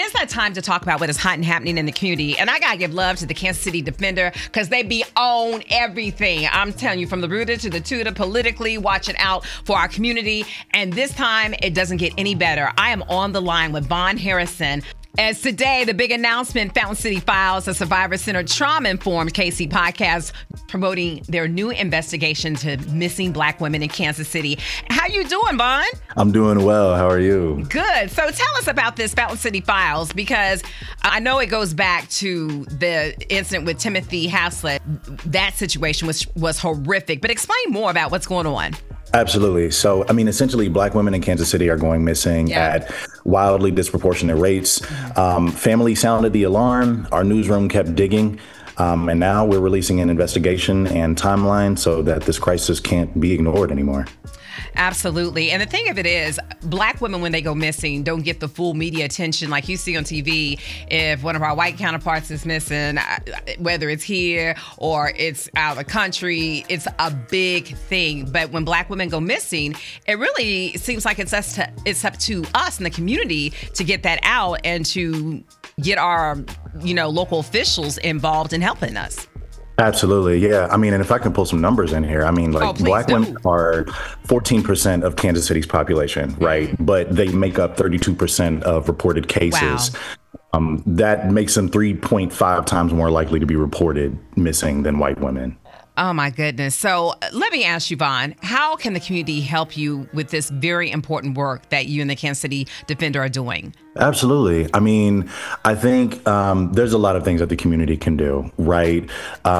it's that time to talk about what is hot and happening in the community. And I got to give love to the Kansas City Defender because they be on everything. I'm telling you, from the rooter to the tutor, politically, watching out for our community. And this time, it doesn't get any better. I am on the line with Vaughn Harrison. As today, the big announcement, Fountain City Files, a survivor-centered trauma-informed KC podcast promoting their new investigation to missing Black women in Kansas City. How you doing, Vaughn? I'm doing well. How are you? Good. So tell us about this Fountain City Files, because I know it goes back to the incident with Timothy Haslett. That situation was horrific, but explain more about what's going on. Absolutely. So, essentially, Black women in Kansas City are going missing at wildly disproportionate rates. Family sounded the alarm. Our newsroom kept digging. And now we're releasing an investigation and timeline so that this crisis can't be ignored anymore. Absolutely. And the thing of it is, Black women, when they go missing, don't get the full media attention like you see on TV. If one of our white counterparts is missing, whether it's here or it's out of the country, it's a big thing. But when Black women go missing, it really seems like it's up to us in the community to get that out and to get our, local officials involved in helping us. Absolutely. Yeah. And if I can pull some numbers in here, Black women are 14% of Kansas City's population, right? But they make up 32% of reported cases. Wow. That makes them 3.5 times more likely to be reported missing than white women. Oh, my goodness. So let me ask you, Vaughn, how can the community help you with this very important work that you and the Kansas City Defender are doing? Absolutely. I think there's a lot of things that the community can do, right?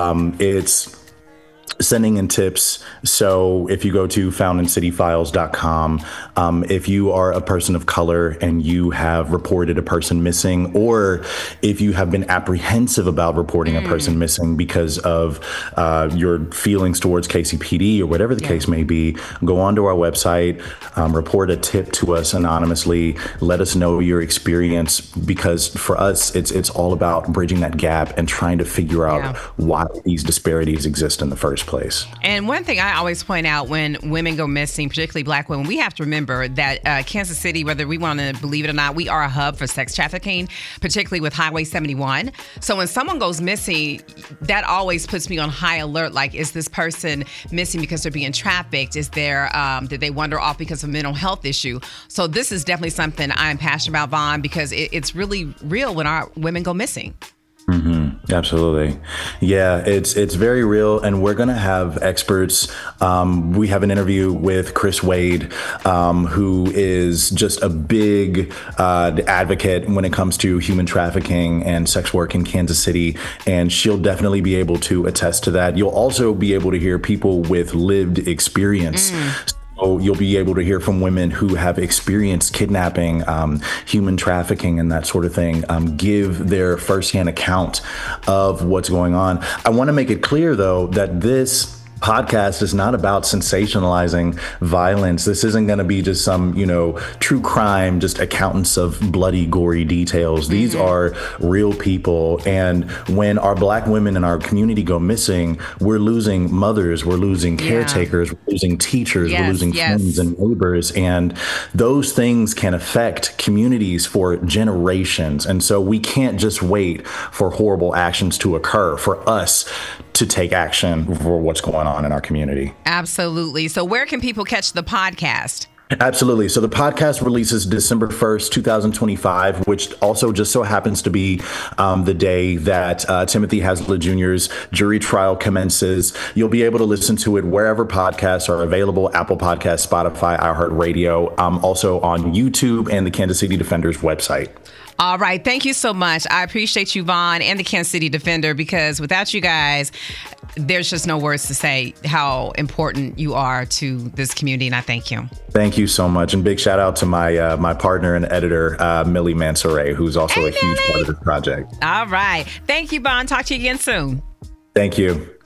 It's sending in tips. So if you go to FountainCityFiles.com, if you are a person of color and you have reported a person missing, or if you have been apprehensive about reporting a person missing because of your feelings towards KCPD or whatever the case may be, go onto our website, report a tip to us anonymously, let us know your experience, because for us, it's all about bridging that gap and trying to figure out why these disparities exist in the first place. And one thing I always point out when women go missing, particularly Black women, we have to remember that Kansas City, whether we want to believe it or not, we are a hub for sex trafficking, particularly with Highway 71. So when someone goes missing, that always puts me on high alert. Like, is this person missing because they're being trafficked? Is there, did they wander off because of a mental health issue? So this is definitely something I'm passionate about, Vaughn, because it's really real when our women go missing. Mm-hmm. Absolutely. Yeah, it's very real. And we're going to have experts. We have an interview with Chris Wade, who is just a big advocate when it comes to human trafficking and sex work in Kansas City. And she'll definitely be able to attest to that. You'll also be able to hear people with lived experience. So you'll be able to hear from women who have experienced kidnapping, human trafficking, and that sort of thing, give their firsthand account of what's going on. I want to make it clear, though, that this podcast is not about sensationalizing violence. This isn't going to be just some, true crime, just accountants of bloody, gory details. These are real people. And when our Black women in our community go missing, we're losing mothers, we're losing caretakers, we're losing teachers, we're losing friends and neighbors. And those things can affect communities for generations. And so we can't just wait for horrible actions to occur for us to take action for what's going on in our community. Absolutely. So where can people catch the podcast? Absolutely. So the podcast releases December 1st, 2025, which also just so happens to be the day that Timothy Haslett Jr.'s jury trial commences. You'll be able to listen to it wherever podcasts are available: Apple Podcasts, Spotify, iHeartRadio, also on YouTube and the Kansas City Defender's website. All right. Thank you so much. I appreciate you, Vaughn, and the Kansas City Defender, because without you guys, there's just no words to say how important you are to this community, and I thank you. Thank you so much. And big shout out to my my partner and editor, Millie Mansoray, who's also a huge part of this project. All right. Thank you, Vaughn. Talk to you again soon. Thank you.